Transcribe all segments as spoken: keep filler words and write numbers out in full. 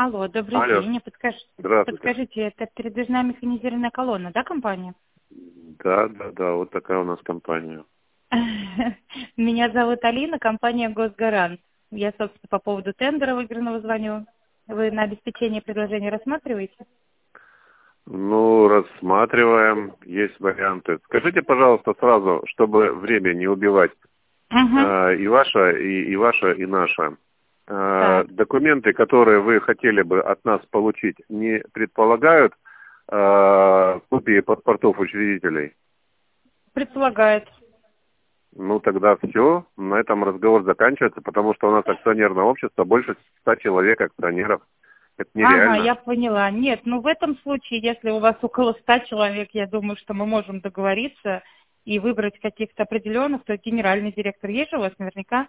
Алло, добрый Алло. день. Подскаж... Здравствуйте. Подскажите, это передвижная механизированная колонна, да, компания? Да, да, да, вот такая у нас компания. Меня зовут Алина, компания «Госгарант». Я, собственно, по поводу тендера выигранного звоню. Вы на обеспечение предложения рассматриваете? Ну, рассматриваем, есть варианты. Скажите, пожалуйста, сразу, чтобы время не убивать, Угу. э, и ваше, и, и ваше, и наше. Э, Так. документы, которые вы хотели бы от нас получить, не предполагают э, копии паспортов учредителей? Предполагает. Ну, тогда все, на этом разговор заканчивается, потому что у нас акционерное общество, больше ста человек акционеров. Это Ага, нереально. я поняла. Нет, ну в этом случае, если у вас около ста человек, я думаю, что мы можем договориться и выбрать каких-то определенных, то есть генеральный директор есть же у вас наверняка?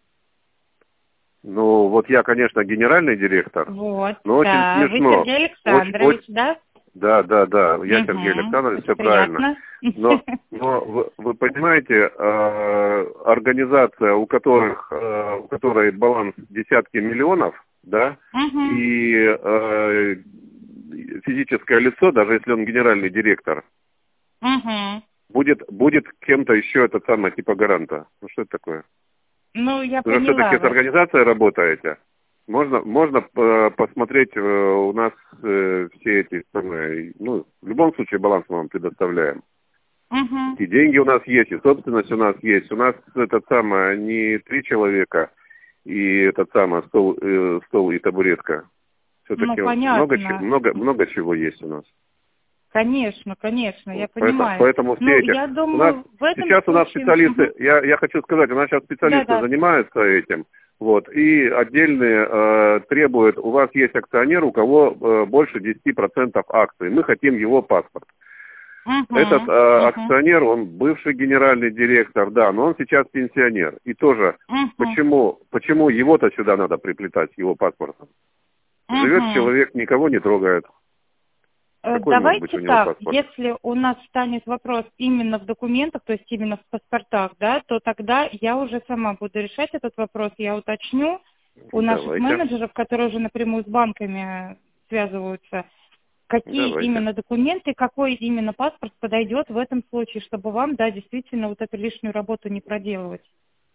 Ну, вот я, конечно, генеральный директор, Вот, но очень да. Вы смешно. Сергей Очень, Александрович, очень, да? да, да, да, я Сергей Угу. Александрович, все Очень правильно. приятно. Но, но вы, вы понимаете, э, организация, у которых, э, у которой баланс десятки миллионов, да, Угу. и э, физическое лицо, даже если он генеральный директор, Угу. будет, будет кем-то еще этот самый типа гаранта. Ну что это такое? Ну, я Вы же поняла все-таки с вас. организацией работаете. Можно, можно э, посмотреть, э, у нас э, все эти самые, ну, в любом случае баланс мы вам предоставляем. Угу. И деньги у нас есть, и собственность у нас есть. У нас этот самый, не три человека, и этот самый стол, э, стол и табуретка. Ну, Все-таки много, че- понятно. много, много чего есть у нас. Конечно, конечно, я Вот. Поэтому, понимаю. поэтому все Ну, эти... я У нас думаю, в этом сейчас у нас случае... специалисты, Угу. я, я хочу сказать, у нас сейчас специалисты Да-да. занимаются этим, вот, и отдельные э, требуют, у вас есть акционер, у кого э, больше десять процентов акций, мы хотим его паспорт. Угу. Этот э, Угу. акционер, он бывший генеральный директор, да, но он сейчас пенсионер. И тоже, Угу. почему, почему его-то сюда надо приплетать, его паспортом? Живет Угу. человек, никого не трогает. Э, Какой может быть Давайте у него так, паспорт? если у нас станет вопрос именно в документах, то есть именно в паспортах, да, то тогда я уже сама буду решать этот вопрос, я уточню у наших Давайте, менеджеров, которые уже напрямую с банками связываются, какие давайте. именно документы, какой именно паспорт подойдет в этом случае, чтобы вам, да, действительно вот эту лишнюю работу не проделывать.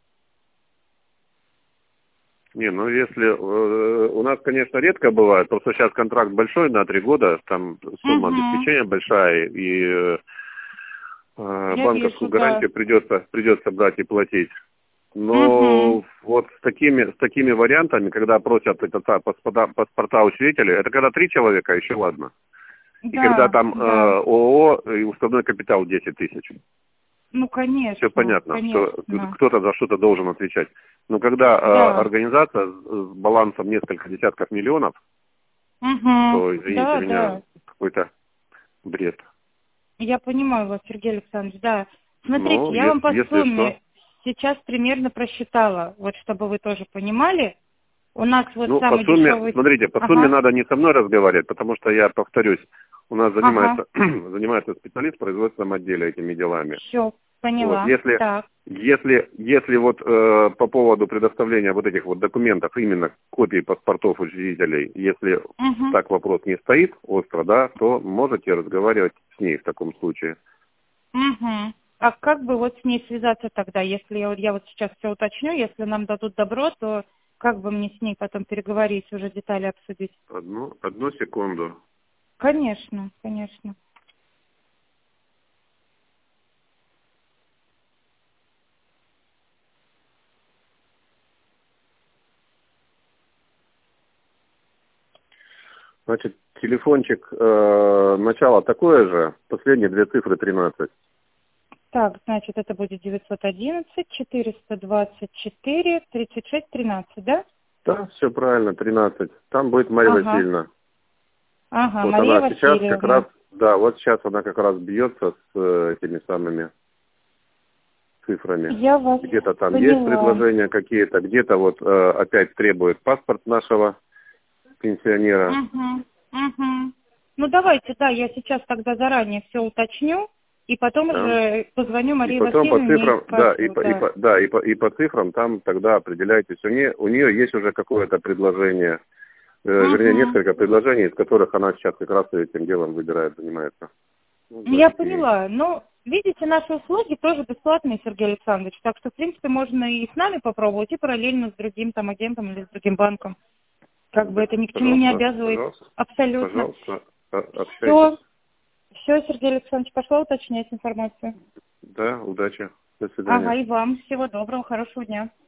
Не, ну если э, у нас, конечно, редко бывает, просто сейчас контракт большой на три года, там сумма Угу. обеспечения большая, и э, Я банковскую вижу, да. гарантию придется придется брать и платить. Угу. Но вот с такими с такими вариантами, когда просят это, та, паспорта, паспорта учредителей, это когда три человека, еще ладно. И когда Да, там э, да. ООО и уставной капитал десять тысяч. Ну, Все конечно, понятно, что конечно. кто-то за что-то должен отвечать. Но когда э, Да. организация с, с балансом несколько десятков миллионов, Угу. то, извините Да, меня, да. какой-то бред. Я понимаю вас, Сергей Александрович, да. Смотрите, Но я вам если, по если что, сумме сейчас примерно просчитала, вот чтобы вы тоже понимали. У нас вот ну, по самый сумме, дешевый... смотрите, по сумме Ага, надо не со мной разговаривать, потому что я повторюсь, у нас ага, занимается, занимается специалист в производственном отделе этими делами. все, Вот, поняла. если, Так. если, если вот э, по поводу предоставления вот этих вот документов, именно копий паспортов учредителей, если Угу, так вопрос не стоит остро, да, то можете разговаривать с ней в таком случае. угу. А как бы вот с ней связаться тогда, если я вот, я вот сейчас все уточню, если нам дадут добро, то как бы мне с ней потом переговорить, уже детали обсудить? Одну, одну секунду. Конечно, конечно. Значит, телефончик, э, начало такое же, последние две цифры тринадцать. Так, значит, это будет девятьсот одиннадцать четыреста двадцать четыре тридцать шесть тринадцать, да? Да, все правильно, тринадцать. Там будет Мария Ага, Васильевна. ага, Вот Мария она сейчас как раз, Васильевна. да, вот сейчас она как раз бьется с э, этими самыми цифрами. Я вас Где-то там есть поняла. предложения какие-то, где-то вот э, опять требует паспорт нашего пенсионера. Угу, угу. Ну, давайте, да, я сейчас тогда заранее все уточню, и потом Да. уже позвоню И Марии потом по Васильевне и цифрам, да, и скажу, по, и да. по, да, и по, и по цифрам там тогда определяйтесь. У нее, у нее есть уже какое-то предложение э, вернее, несколько предложений, из которых она сейчас как раз этим делом выбирает, занимается. Ну, да, Я и- поняла. Ну, видите, наши услуги тоже бесплатные, Сергей Александрович. Так что, в принципе, можно и с нами попробовать, и параллельно с другим там агентом или с другим банком. Как бы это ни к чему не Пожалуйста, обязывает. пожалуйста, Абсолютно. пожалуйста, о- общайтесь. Все. Все, Сергей Александрович, пошла уточнять информацию. Да, удачи. До свидания. Ага, и вам. Всего доброго, хорошего дня.